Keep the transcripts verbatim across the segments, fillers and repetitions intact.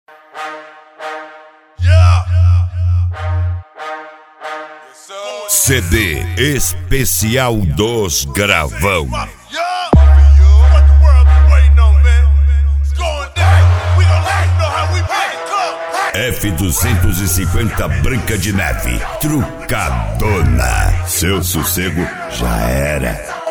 C D especial dos Gravão. F duzentos e cinquenta Branca de Neve, trucadona. Seu sossego já era.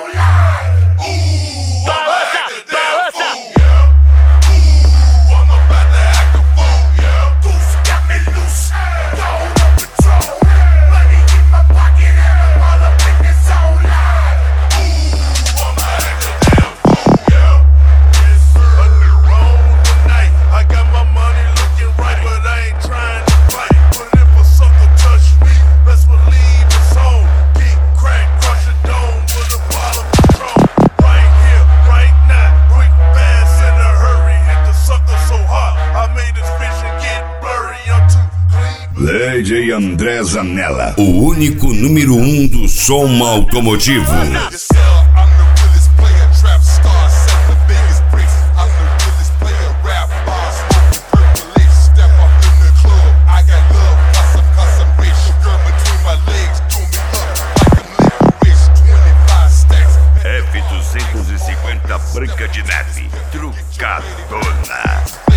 D J André Zanella, o único número um do som automotivo. F duzentos e cinquenta Branca de Neve, trucadona.